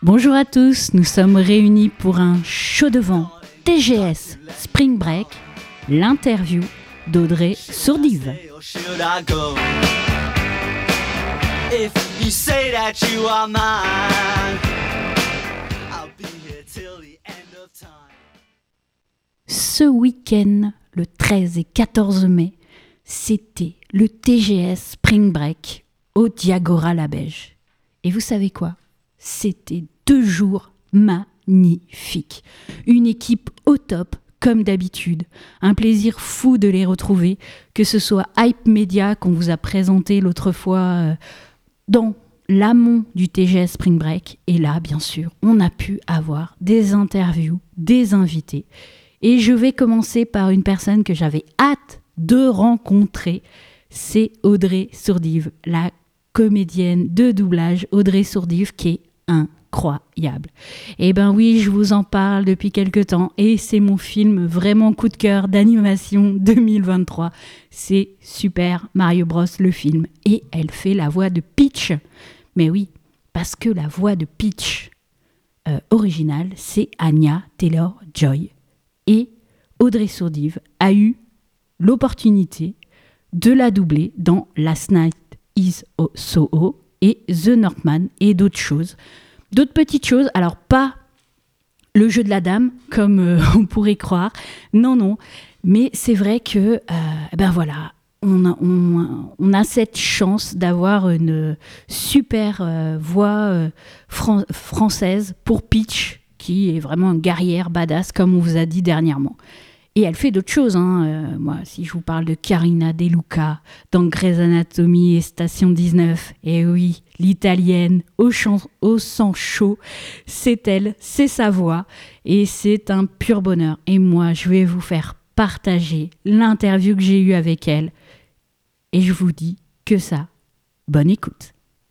Bonjour à tous, nous sommes réunis pour un show de vent TGS Spring Break, l'interview d'Audrey Sourdive. Ce week-end, le 13 et 14 mai, c'était le TGS Spring Break au Diagora-la-Beige. Et vous savez quoi ? C'était 2 jours magnifiques. Une équipe au top, comme d'habitude. Un plaisir fou de les retrouver, que ce soit Hype Media qu'on vous a présenté l'autre fois dans l'amont du TGS Spring Break. Et là, bien sûr, on a pu avoir des interviews, des invités. Et je vais commencer par une personne que j'avais hâte de rencontrer. C'est Audrey Sourdive, la comédienne de doublage Audrey Sourdive, qui est incroyable. Eh ben oui, je vous en parle depuis quelques temps et c'est mon film vraiment coup de cœur d'animation 2023. C'est Super Mario Bros, le film. Et elle fait la voix de Peach. Mais oui, parce que la voix de Peach originale, c'est Anya Taylor-Joy. Et Audrey Sourdive a eu l'opportunité de la doubler dans Last Night is Soho et The Northman et d'autres choses. D'autres petites choses, alors pas le jeu de la dame, comme on pourrait croire, non, mais c'est vrai que, ben voilà, on a cette chance d'avoir une super voix française pour Peach, qui est vraiment une guerrière badass, comme on vous a dit dernièrement. Et elle fait d'autres choses. Moi, si je vous parle de Karina De Luca dans Grey's Anatomy et Station 19, et oui, l'italienne au sang chaud, c'est elle, c'est sa voix, et c'est un pur bonheur. Et moi, je vais vous faire partager l'interview que j'ai eue avec elle. Et je vous dis que ça, bonne écoute.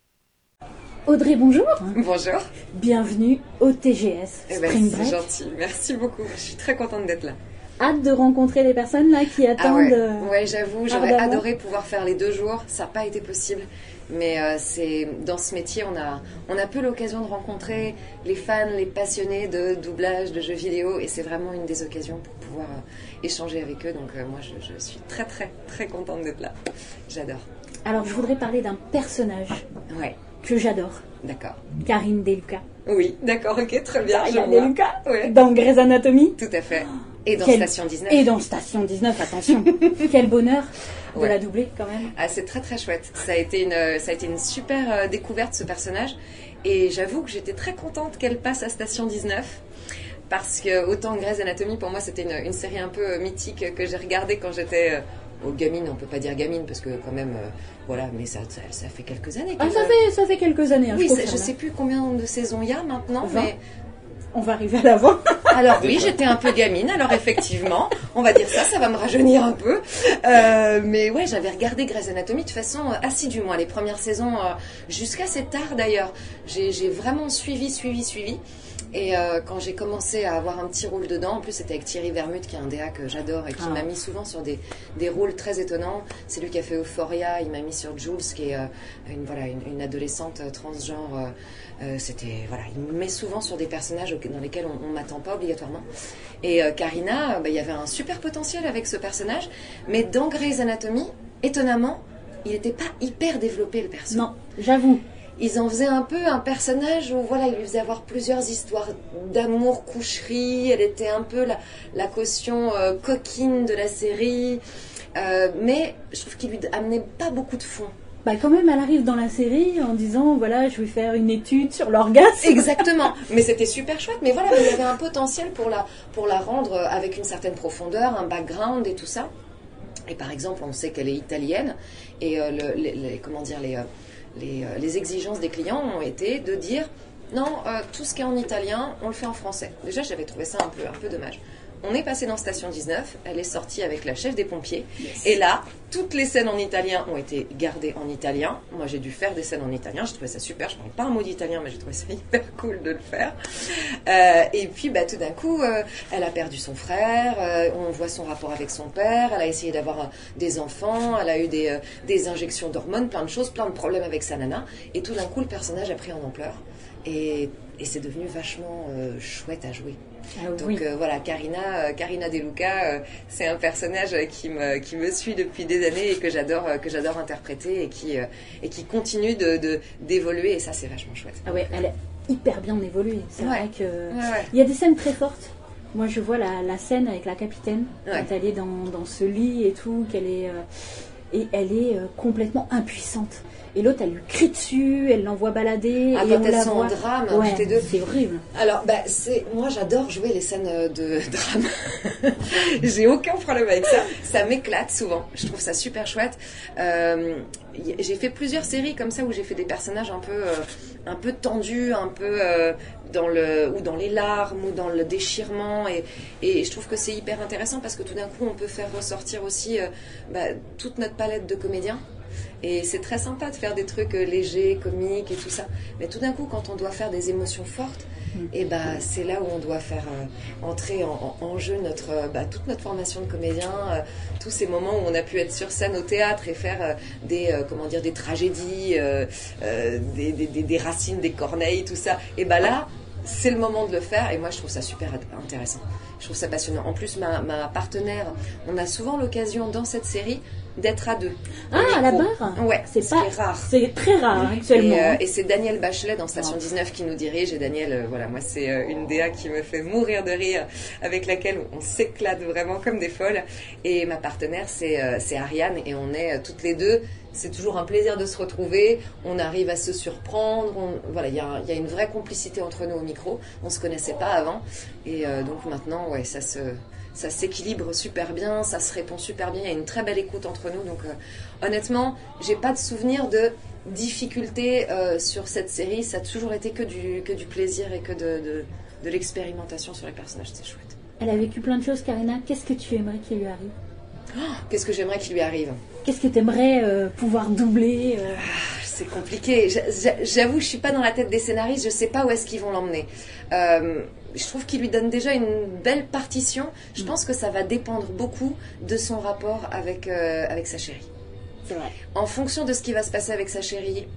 Audrey, bonjour. Bonjour. Bienvenue au TGS Spring Break. C'est gentil, merci beaucoup. Je suis très contente d'être là. Hâte de rencontrer les personnes là qui attendent. Ouais, j'avoue, j'aurais adoré pouvoir faire les 2 jours. Ça n'a pas été possible. Mais c'est dans ce métier, on a peu l'occasion de rencontrer les fans, les passionnés de doublage, de jeux vidéo. Et c'est vraiment une des occasions pour pouvoir échanger avec eux. Donc moi, je suis très, très, très contente d'être là. J'adore. Alors, je voudrais parler d'un personnage que j'adore. D'accord. Karine De Luca. Oui, d'accord, ok, très bien. Karine De Luca, dans Grey's Anatomy. Tout à fait. Et dans Station 19. Et dans Station 19, attention. Quel bonheur de la doubler quand même. Ah, c'est très très chouette. Ça a été une super découverte, ce personnage. Et j'avoue que j'étais très contente qu'elle passe à Station 19. Parce que autant Grey's Anatomy, pour moi, c'était une série un peu mythique que j'ai regardée quand j'étais gamine. On peut pas dire gamine parce que quand même, voilà, mais ça fait quelques années. Ça fait quelques années. Oui, je sais plus combien de saisons il y a maintenant, 20. mais... On va arriver à la voir. Alors oui, j'étais un peu gamine, alors effectivement, on va dire ça va me rajeunir un peu. Mais ouais, j'avais regardé Grey's Anatomy de façon assidue, moi, les premières saisons, jusqu'à assez tard d'ailleurs. J'ai vraiment suivi. Et quand j'ai commencé à avoir un petit rôle dedans, en plus c'était avec Thierry Vermut, qui est un DA que j'adore et qui m'a mis souvent sur des rôles très étonnants. C'est lui qui a fait Euphoria, il m'a mis sur Jules, qui est une adolescente transgenre. Il me met souvent sur des personnages dans lesquels on m'attend pas obligatoirement. Et Karina, il y avait un super potentiel avec ce personnage, mais dans Grey's Anatomy, étonnamment, il n'était pas hyper développé, le personnage. Non, j'avoue. Ils en faisaient un peu un personnage où il lui faisait avoir plusieurs histoires d'amour, coucherie. Elle était un peu la caution coquine de la série, mais je trouve qu'il lui amenait pas beaucoup de fond. Quand même, elle arrive dans la série en disant, voilà, je vais faire une étude sur l'orgasme. Exactement, mais c'était super chouette. Mais voilà, il y avait un potentiel pour la rendre avec une certaine profondeur, un background et tout ça. Et par exemple, on sait qu'elle est italienne et les exigences des clients ont été de dire non, tout ce qui est en italien, on le fait en français. Déjà, j'avais trouvé ça un peu dommage. On est passé dans Station 19, elle est sortie avec la chef des pompiers. Yes. Et là, toutes les scènes en italien ont été gardées en italien. Moi, j'ai dû faire des scènes en italien. J'ai trouvé ça super. Je ne parle pas un mot d'italien, mais j'ai trouvé ça hyper cool de le faire. Et puis, tout d'un coup, elle a perdu son frère. On voit son rapport avec son père. Elle a essayé d'avoir des enfants. Elle a eu des injections d'hormones, plein de choses, plein de problèmes avec sa nana. Et tout d'un coup, le personnage a pris en ampleur. Et et c'est devenu vachement chouette à jouer. Ah, Donc oui. voilà, Karina De Luca, c'est un personnage qui me suit depuis des années et que j'adore interpréter et qui continue d'évoluer, et ça c'est vachement chouette. Ah ouais, elle est hyper bien évoluée. C'est vrai que Ouais. il y a des scènes très fortes. Moi, je vois la scène avec la capitaine Ouais. quand elle est dans ce lit et tout, et elle est complètement impuissante. Et l'autre, elle lui crie dessus, elle l'envoie balader. Ah, et quand on elles la sont voit. en drame, Ouais, toutes les deux. c'est horrible. Alors, moi j'adore jouer les scènes de drame. J'ai aucun problème avec ça. Ça m'éclate souvent. Je trouve ça super chouette. J'ai fait plusieurs séries comme ça où j'ai fait des personnages un peu tendus, un peu dans les larmes ou dans le déchirement. Et je trouve que c'est hyper intéressant parce que tout d'un coup on peut faire ressortir aussi toute notre palette de comédiens. Et c'est très sympa de faire des trucs légers, comiques et tout ça. Mais tout d'un coup, quand on doit faire des émotions fortes, et c'est là où on doit faire entrer en jeu toute notre formation de comédien, tous ces moments où on a pu être sur scène au théâtre et faire des tragédies, des Racines, des Corneilles, tout ça. Et là, c'est le moment de le faire, et moi je trouve ça super intéressant. Je trouve ça passionnant. En plus, ma partenaire, on a souvent l'occasion dans cette série d'être à deux. Ah, à la barre. Ouais, c'est ce qui est rare. C'est très rare actuellement. Et c'est Daniel Bachelet dans Station 19 qui nous dirige. Et Daniel, moi c'est une DA qui me fait mourir de rire, avec laquelle on s'éclate vraiment comme des folles. Et ma partenaire, c'est Ariane, et on est toutes les deux. C'est toujours un plaisir de se retrouver. On arrive à se surprendre. Il y a une vraie complicité entre nous au micro. On se connaissait pas avant, et donc maintenant, ouais, ça s'équilibre super bien, ça se répond super bien, il y a une très belle écoute entre nous. Donc honnêtement, j'ai pas de souvenir de difficultés sur cette série. Ça a toujours été que du plaisir et que de l'expérimentation sur les personnages. C'est chouette. Elle a vécu plein de choses, Karina. Qu'est-ce que tu aimerais qu'il lui arrive? Qu'est-ce que j'aimerais qu'il lui arrive? Qu'est-ce que tu aimerais pouvoir doubler C'est compliqué. J'avoue, je suis pas dans la tête des scénaristes, je sais pas où est-ce qu'ils vont l'emmener. Je trouve qu'il lui donne déjà une belle partition. Je pense que ça va dépendre beaucoup de son rapport avec sa chérie. C'est vrai. En fonction de ce qui va se passer avec sa chérie,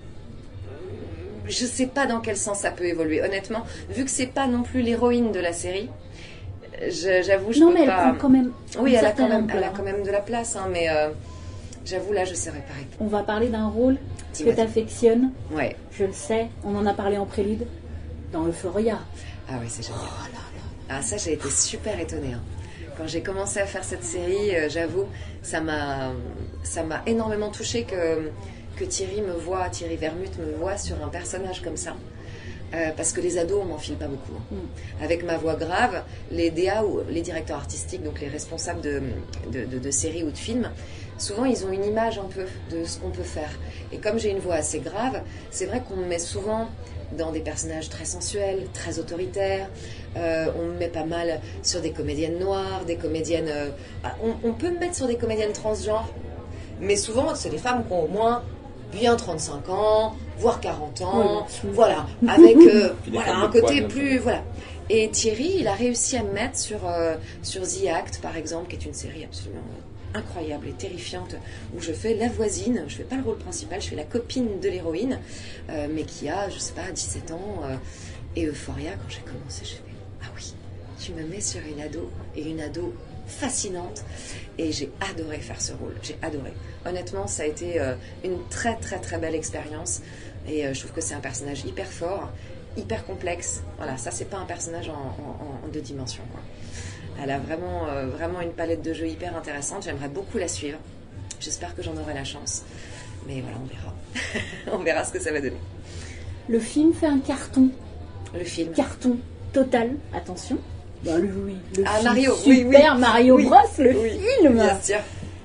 je sais pas dans quel sens ça peut évoluer. Honnêtement, vu que c'est pas non plus l'héroïne de la série, j'avoue, je non, peux mais elle pas. prend quand même. Oui, elle a quand ampleur. même de la place, hein, mais j'avoue, là, je serais pareil. On va parler d'un rôle que Dis-moi. tu affectionnes. Ouais. Je le sais, on en a parlé en prélude, dans Euphoria. Ah oui, c'est génial. Ah, ça, j'ai été super étonnée. Hein. Quand j'ai commencé à faire cette série, j'avoue, ça m'a énormément touchée que Thierry Vermut me voit sur un personnage comme ça. Parce que les ados, on m'en file pas beaucoup. Hein. Avec ma voix grave, les DA ou les directeurs artistiques, donc les responsables de séries ou de films, souvent ils ont une image un peu de ce qu'on peut faire. Et comme j'ai une voix assez grave, c'est vrai qu'on me met souvent dans des personnages très sensuels, très autoritaires. On me met pas mal sur des comédiennes noires, des comédiennes... on peut me mettre sur des comédiennes transgenres, mais souvent c'est des femmes qui ont au moins bien 35 ans, voire 40 ans, voilà, avec un côté plus... Voilà. Et Thierry, il a réussi à me mettre sur The Act, par exemple, qui est une série absolument incroyable et terrifiante, où je fais la voisine, je fais pas le rôle principal, je fais la copine de l'héroïne, mais qui a, je sais pas, 17 ans, et Euphoria, quand j'ai commencé, je fais, ah oui, tu me mets sur une ado fascinante, et j'ai adoré faire ce rôle, j'ai adoré. Honnêtement, ça a été une très très très belle expérience, et je trouve que c'est un personnage hyper fort, hyper complexe. Voilà, ça c'est pas un personnage en deux dimensions, quoi. Elle a vraiment une palette de jeux hyper intéressante. J'aimerais beaucoup la suivre. J'espère que j'en aurai la chance. Mais voilà, on verra. On verra ce que ça va donner. Le film fait un carton. Le film. Carton total. Attention. Bah, le film Mario. Super oui. Mario Oui. Bros, le film. Bien sûr.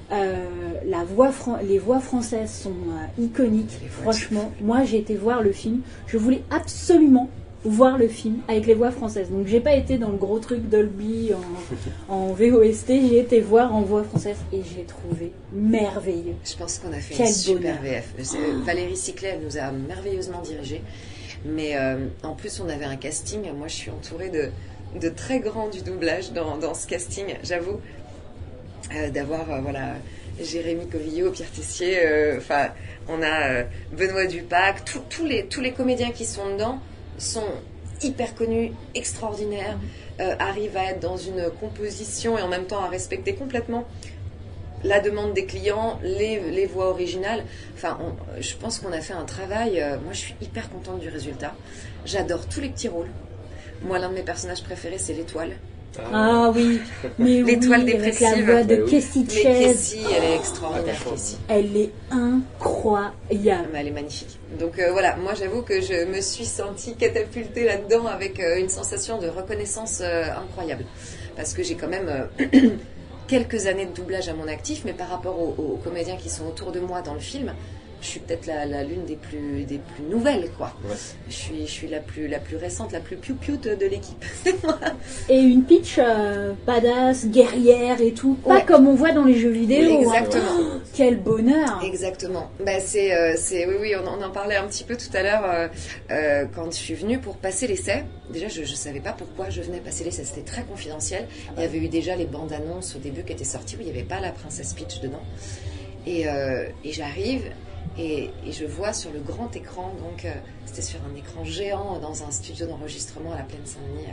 Les voix françaises sont iconiques. Franchement, moi j'ai été voir le film. Je voulais absolument voir le film avec les voix françaises. Donc j'ai pas été dans le gros truc Dolby en VOST, j'ai été voir en voix française et j'ai trouvé merveilleux. Je pense qu'on a fait Quel une super bonheur. VF. Valérie Ciclet, elle nous a merveilleusement dirigés. Mais en plus, on avait un casting. Moi, je suis entourée de très grands du doublage dans ce casting, j'avoue. D'avoir Jérémy Covillo, Pierre Tessier, on a Benoît Dupac, tous les comédiens qui sont dedans sont hyper connu, extraordinaire, arrive à être dans une composition et en même temps à respecter complètement la demande des clients, les voix originales. Enfin, je pense qu'on a fait un travail. Moi, je suis hyper contente du résultat. J'adore tous les petits rôles. Moi, l'un de mes personnages préférés, c'est l'étoile. Ah oui, mais l'étoile oui, dépressive. avec la voix de Cassie Mais Chase. Cassie, elle est extraordinaire, Cassie. Elle est incroyable. Elle est magnifique. Donc voilà, moi j'avoue que je me suis sentie catapultée là-dedans avec une sensation de reconnaissance incroyable. Parce que j'ai quand même quelques années de doublage à mon actif, mais par rapport aux comédiens qui sont autour de moi dans le film, je suis peut-être l'une des plus nouvelles, quoi. Ouais. Je suis la plus récente, la plus piou-piou de l'équipe. Et une pitch badass, guerrière et tout, pas comme on voit dans les jeux vidéo. Exactement. Hein. Oh, quel bonheur. Exactement. Bah oui, on en parlait un petit peu tout à l'heure quand je suis venue pour passer l'essai. Déjà, je savais pas pourquoi je venais passer l'essai, c'était très confidentiel. Il y avait eu déjà les bandes annonces au début qui étaient sorties où il n'y avait pas la princesse Peach dedans. Et j'arrive. Et je vois sur le grand écran, donc c'était sur un écran géant dans un studio d'enregistrement à la Plaine Saint-Denis,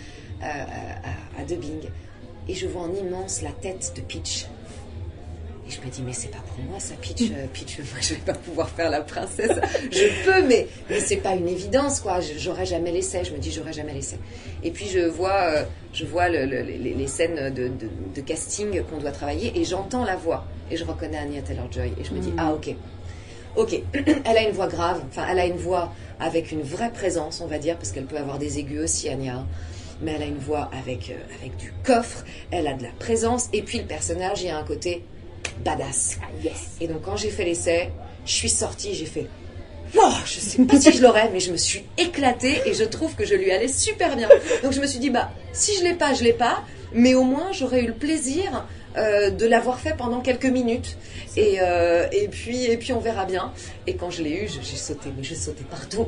à Dubbing. Et je vois en immense la tête de Peach. Et je me dis, mais c'est pas pour moi ça, Peach. Peach, moi je vais pas pouvoir faire la princesse. Je peux, mais c'est pas une évidence, quoi. J'aurais jamais l'essai. Je me dis, j'aurais jamais l'essai. Et puis je vois les scènes de casting qu'on doit travailler et j'entends la voix. Et je reconnais Anya Taylor-Joy. Et je me dis, ah ok, elle a une voix grave, enfin elle a une voix avec une vraie présence, on va dire, parce qu'elle peut avoir des aigus aussi, Anya, mais elle a une voix avec du coffre, elle a de la présence, et puis le personnage, il y a un côté badass. Yes. Et donc quand j'ai fait l'essai, je suis sortie, j'ai fait wow, je sais pas si je l'aurais, mais je me suis éclatée et je trouve que je lui allais super bien. Donc je me suis dit, si je l'ai pas, mais au moins j'aurais eu le plaisir de l'avoir fait pendant quelques minutes et puis on verra bien. Et quand je l'ai eu, je sautais partout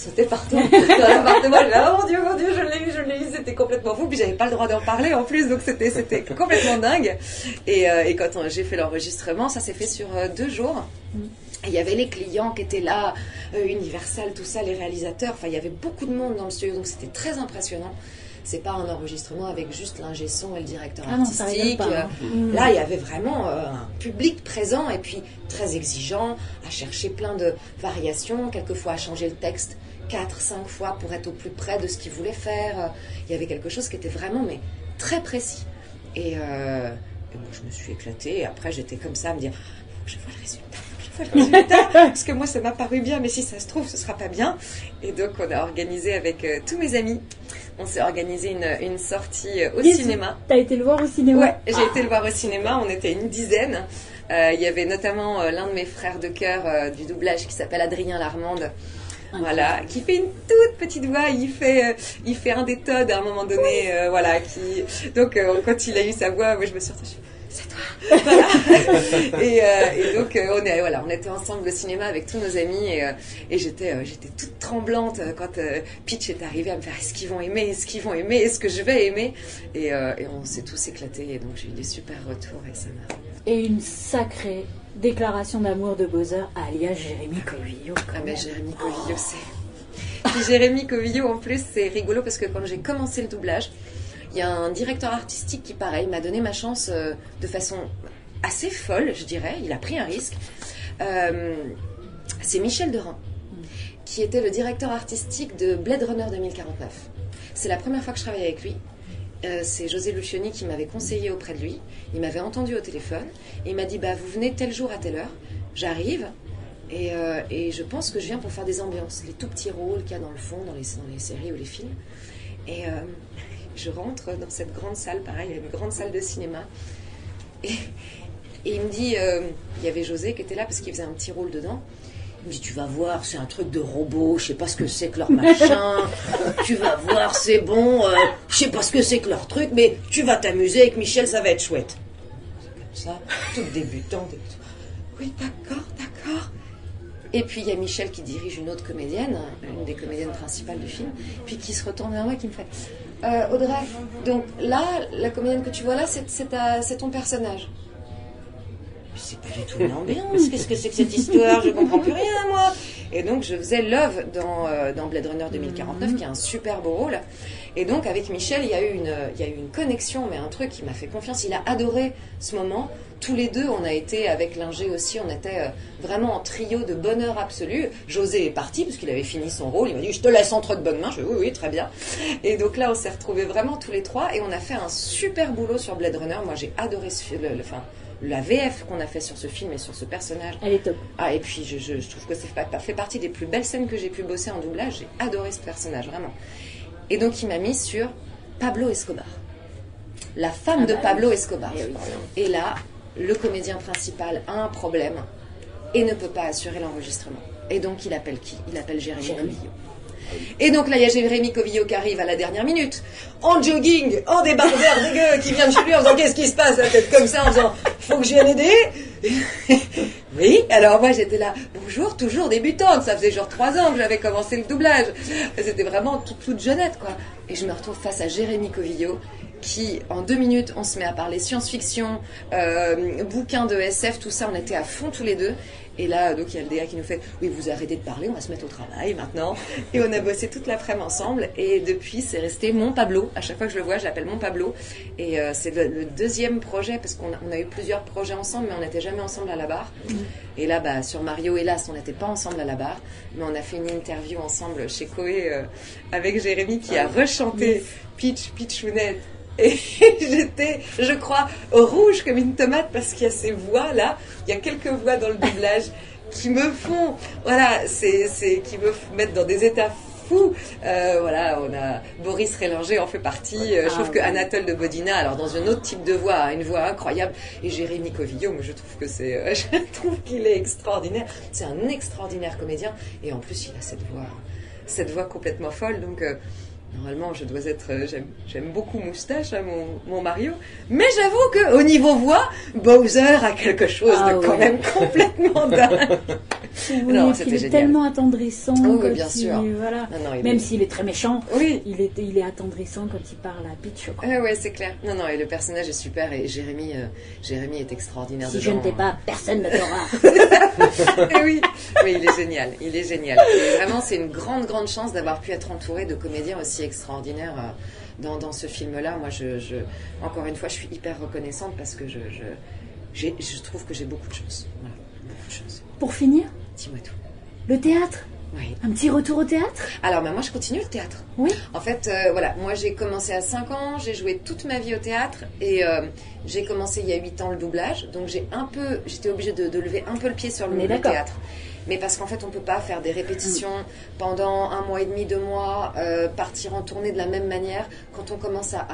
dans l'appartement. Oh mon Dieu, je l'ai eu, c'était complètement fou. Puis j'avais pas le droit d'en parler en plus, donc c'était complètement dingue. Et quand j'ai fait l'enregistrement, ça s'est fait sur 2 jours. Il y avait les clients qui étaient là, Universal, tout ça, les réalisateurs. Enfin, il y avait beaucoup de monde dans le studio, donc c'était très impressionnant. C'est pas un enregistrement avec juste l'ingé son et le directeur artistique. Là, il y avait vraiment un public présent et puis très exigeant, à chercher plein de variations, quelquefois à changer le texte 4-5 fois pour être au plus près de ce qu'il voulait faire. Il y avait quelque chose qui était vraiment très précis. Et moi, je me suis éclatée et après, j'étais comme ça à me dire, je vois le résultat. Parce que moi ça m'a paru bien, mais si ça se trouve ce sera pas bien. Et donc on a organisé avec tous mes amis, on s'est organisé une sortie au cinéma. T'as été le voir au cinéma? Ouais, j'ai été le voir au cinéma, on était une dizaine. Il y avait notamment l'un de mes frères de cœur du doublage qui s'appelle Adrien Larmande. Voilà, qui fait une toute petite voix, il fait un des Todd à un moment donné, donc quand il a eu sa voix, moi je me suis retrouvée, c'est toi. Voilà. Et donc on était ensemble au cinéma avec tous nos amis et j'étais toute tremblante quand Peach est arrivé à me faire est-ce qu'ils vont aimer, est-ce que je vais aimer et on s'est tous éclatés et donc j'ai eu des super retours et ça m'a... Et une sacrée déclaration d'amour de Bowser alias Jérémy Covillo. Ah ben Jérémy Covillo, c'est... Puis Jérémy Covillo en plus c'est rigolo parce que quand j'ai commencé le doublage, il y a un directeur artistique qui, pareil, m'a donné ma chance de façon assez folle, je dirais. Il a pris un risque. C'est Michel Derain, qui était le directeur artistique de Blade Runner 2049. C'est la première fois que je travaillais avec lui. C'est José Lucioni qui m'avait conseillé auprès de lui. Il m'avait entendu au téléphone. Et il m'a dit, vous venez tel jour à telle heure. J'arrive. Et je pense que je viens pour faire des ambiances. Les tout petits rôles qu'il y a dans le fond, dans les séries ou les films. Et... je rentre dans cette grande salle, pareil, une grande salle de cinéma. Et il me dit, il y avait José qui était là parce qu'il faisait un petit rôle dedans. Il me dit, tu vas voir, c'est un truc de robot, je sais pas ce que c'est que leur machin. Tu vas voir, c'est bon, je sais pas ce que c'est que leur truc, mais tu vas t'amuser avec Michel, ça va être chouette. C'est comme ça, toute débutante. Oui, d'accord. Et puis il y a Michel qui dirige une autre comédienne, une des comédiennes principales du film, puis qui se retourne vers moi et qui me fait Audrey, donc là, la comédienne que tu vois là, c'est ton personnage. c'est pas du tout une ambiance, qu'est-ce que c'est que cette histoire, je comprends plus rien moi. Et donc je faisais Love dans Blade Runner 2049 qui est un super beau rôle. Et donc avec Michel il y a eu une connexion, mais un truc qui m'a fait confiance, il a adoré ce moment. Tous les deux, on a été avec Linger aussi, on était vraiment en trio de bonheur absolu. José est parti parce qu'il avait fini son rôle, il m'a dit je te laisse entre de bonnes mains, je dis oui très bien. Et donc là on s'est retrouvés vraiment tous les trois et on a fait un super boulot sur Blade Runner. Moi j'ai adoré la VF qu'on a fait sur ce film et sur ce personnage. Elle est top. Ah, et puis je trouve que ça fait partie des plus belles scènes que j'ai pu bosser en doublage. J'ai adoré ce personnage, vraiment. Et donc il m'a mis sur Pablo Escobar, la femme de Pablo Escobar. Et là, le comédien principal a un problème et ne peut pas assurer l'enregistrement. Et donc il appelle qui ? Il appelle Jérémy Covillo. Et donc là, il y a Jérémy Covillo qui arrive à la dernière minute, en jogging, en débardeur dégueu, qui vient de chez lui en disant qu'est-ce qui se passe, la tête comme ça, en disant faut que je vienne aider. Oui, alors moi j'étais là, bonjour, toujours débutante, ça faisait genre 3 ans que j'avais commencé le doublage. C'était vraiment toute jeunette quoi. Et je me retrouve face à Jérémy Covillo qui, en 2 minutes, on se met à parler science-fiction, bouquins de SF, tout ça, on était à fond tous les deux. Et là, donc, il y a le DA qui nous fait « Oui, vous arrêtez de parler, on va se mettre au travail maintenant. » Et on a bossé toute l'après-midi ensemble. Et depuis, c'est resté mon Pablo. À chaque fois que je le vois, je l'appelle mon Pablo. Et c'est le deuxième projet, parce qu'on a eu plusieurs projets ensemble, mais on n'était jamais ensemble à la barre. Et là, sur Mario, hélas, on n'était pas ensemble à la barre. Mais on a fait une interview ensemble chez Koé avec Jérémy qui a rechanté Pitchounette. Et j'étais, je crois, rouge comme une tomate parce qu'il y a ces voix-là, il y a quelques voix dans le doublage qui me font, voilà, qui me mettent dans des états fous. Voilà, on a Boris Rélinger en fait partie. Je trouve que Anatole de Bodina, alors dans un autre type de voix, a une voix incroyable. Et Jérémy Covillo, moi je trouve que je trouve qu'il est extraordinaire. C'est un extraordinaire comédien. Et en plus, il a cette voix complètement folle. Donc normalement, je dois être. J'aime beaucoup Moustache, hein, mon Mario. Mais j'avoue qu'au niveau voix, Bowser a quelque chose de quand même complètement dingue. Oui, non, il est tellement attendrissant. Oui, bien sûr. Voilà. Non, même s'il est très méchant, oui. il est attendrissant quand il parle à Peach. Oui, c'est clair. Non, et le personnage est super. Et Jérémy est extraordinaire. Si je ne t'ai pas, personne ne t'aura. Oui, mais il est génial. Il est génial. Et vraiment, c'est une grande, grande chance d'avoir pu être entouré de comédiens aussi extraordinaires dans ce film-là. Moi, encore une fois, je suis hyper reconnaissante parce que je trouve que j'ai beaucoup de chance. Voilà, beaucoup de chance. Pour finir, dis-moi tout. Le théâtre. Oui. Un petit retour au théâtre. Alors, moi, je continue le théâtre. Oui. En fait, voilà, moi, j'ai commencé à 5 ans, j'ai joué toute ma vie au théâtre et j'ai commencé il y a 8 ans le doublage. Donc, j'étais obligée de lever un peu le pied sur le théâtre. Mais parce qu'en fait, on ne peut pas faire des répétitions pendant 1 mois et demi, 2 mois, partir en tournée de la même manière quand on commence à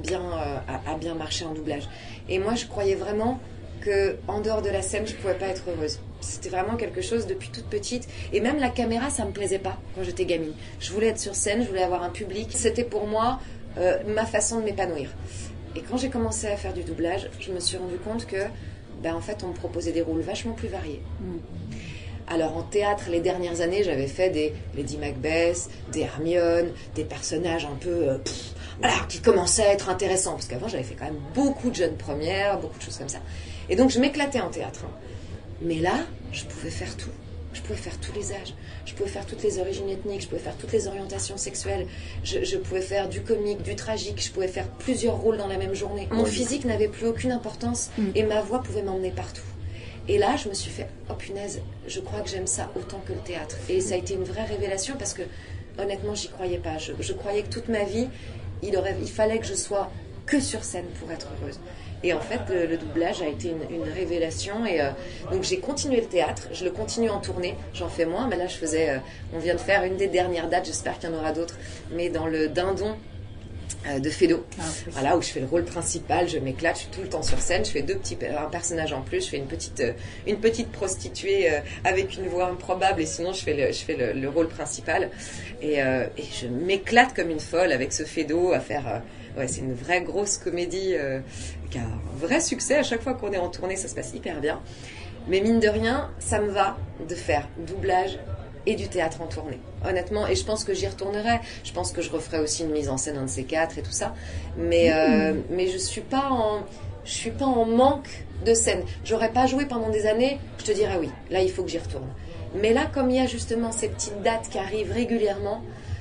bien marcher en doublage. Et moi, je croyais vraiment qu'en dehors de la scène, je ne pouvais pas être heureuse. C'était vraiment quelque chose depuis toute petite. Et même la caméra, ça ne me plaisait pas quand j'étais gamine. Je voulais être sur scène, je voulais avoir un public. C'était pour moi ma façon de m'épanouir. Et quand j'ai commencé à faire du doublage, je me suis rendu compte que, en fait, on me proposait des rôles vachement plus variés. Alors en théâtre, les dernières années, j'avais fait des Lady Macbeth, des Hermione, des personnages un peu qui commençaient à être intéressants. Parce qu'avant, j'avais fait quand même beaucoup de jeunes premières, beaucoup de choses comme ça. Et donc, je m'éclatais en théâtre. Mais là, je pouvais faire tout. Je pouvais faire tous les âges. Je pouvais faire toutes les origines ethniques. Je pouvais faire toutes les orientations sexuelles. Je pouvais faire du comique, du tragique. Je pouvais faire plusieurs rôles dans la même journée. Mon physique n'avait plus aucune importance et ma voix pouvait m'emmener partout. Et là, je me suis fait, oh punaise, je crois que j'aime ça autant que le théâtre. Et ça a été une vraie révélation parce que, honnêtement, j'y croyais pas. Je croyais que toute ma vie, il fallait que je sois que sur scène pour être heureuse. Et en fait, le doublage a été une révélation. Et donc, j'ai continué le théâtre. Je le continue en tournée. J'en fais moins. Mais là, on vient de faire une des dernières dates. J'espère qu'il y en aura d'autres. Mais dans le Dindon de Feydeau, voilà, où je fais le rôle principal, je m'éclate, je suis tout le temps sur scène, je fais un personnage en plus, je fais une petite prostituée avec une voix improbable et sinon je fais le rôle principal et je m'éclate comme une folle avec ce Feydeau à faire c'est une vraie grosse comédie qui a un vrai succès. À chaque fois qu'on est en tournée, ça se passe hyper bien, mais mine de rien, ça me va de faire doublage et du théâtre en tournée, honnêtement. Et je pense que j'y retournerai. Je pense que je referai aussi une mise en scène, un de ces 4 et tout ça. Mais je suis pas en manque de scène. J'aurais pas joué pendant des années, je te dirais oui, là il faut que j'y retourne. Mais là, comme il y a justement ces petites dates qui arrivent régulièrement,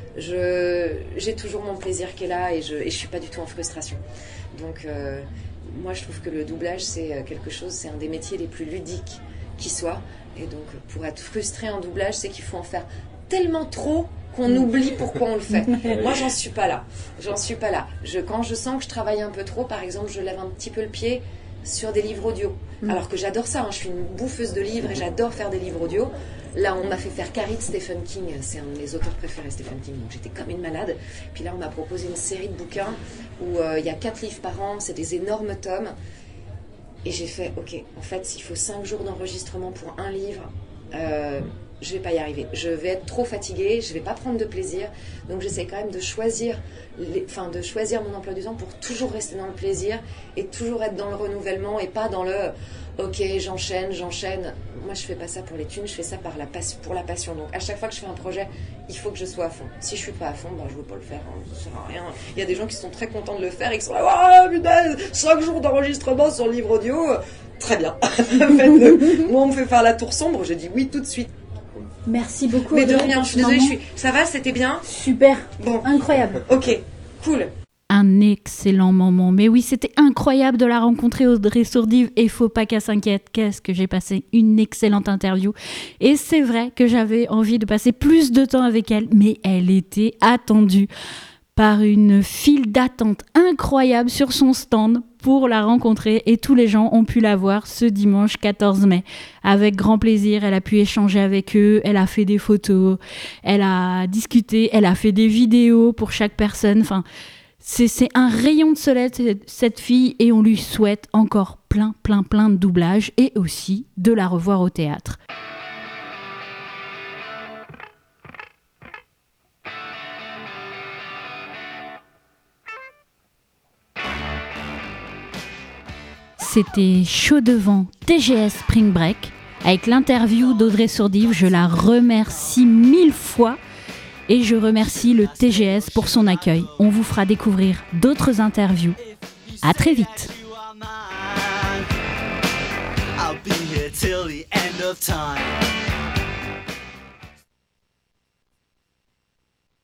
j'ai toujours mon plaisir qui est là et je suis pas du tout en frustration. Donc moi je trouve que le doublage c'est quelque chose, c'est un des métiers les plus ludiques qui soit. Et donc pour être frustré en doublage, c'est qu'il faut en faire tellement trop qu'on oublie pourquoi on le fait. Moi, j'en suis pas là. Quand je sens que je travaille un peu trop, par exemple, je lève un petit peu le pied sur des livres audio. Alors que j'adore ça, je suis une bouffeuse de livres et j'adore faire des livres audio. Là, on m'a fait faire Carrie de Stephen King. C'est un de mes auteurs préférés, Stephen King. Donc, j'étais comme une malade. Puis là, on m'a proposé une série de bouquins où il y a 4 livres par an. C'est des énormes tomes. Et j'ai fait, ok, en fait, s'il faut 5 jours d'enregistrement pour un livre, je vais pas y arriver. Je vais être trop fatiguée, je vais pas prendre de plaisir. Donc j'essaie quand même de choisir mon emploi du temps pour toujours rester dans le plaisir et toujours être dans le renouvellement et pas dans le ok, j'enchaîne. Moi, je fais pas ça pour les thunes, je fais ça pour la passion. Donc à chaque fois que je fais un projet, il faut que je sois à fond. Si je suis pas à fond, je veux pas le faire, ça sert à rien. Il y a des gens qui sont très contents de le faire et qui sont là, putain, 5 jours d'enregistrement sur le livre audio. Très bien. Faites-le. Moi, on me fait faire la tour sombre, je dis oui tout de suite. Merci beaucoup. Mais de rien, je suis désolée, ça va, c'était bien ? Super, bon. Incroyable. Ok, cool. Un excellent moment. Mais oui, c'était incroyable de la rencontrer, Audrey Sourdive, et faut pas qu'elle s'inquiète. Qu'est-ce que j'ai passé une excellente interview. Et c'est vrai que j'avais envie de passer plus de temps avec elle, mais elle était attendue par une file d'attente incroyable sur son stand pour la rencontrer et tous les gens ont pu la voir ce dimanche 14 mai. Avec grand plaisir, elle a pu échanger avec eux, elle a fait des photos, elle a discuté, elle a fait des vidéos pour chaque personne. Enfin, c'est un rayon de soleil cette fille et on lui souhaite encore plein de doublages et aussi de la revoir au théâtre. C'était Chaud devant TGS Spring Break avec l'interview d'Audrey Sourdive. Je la remercie 1000 fois et je remercie le TGS pour son accueil. On vous fera découvrir d'autres interviews. À très vite. I'll be here till the end of time.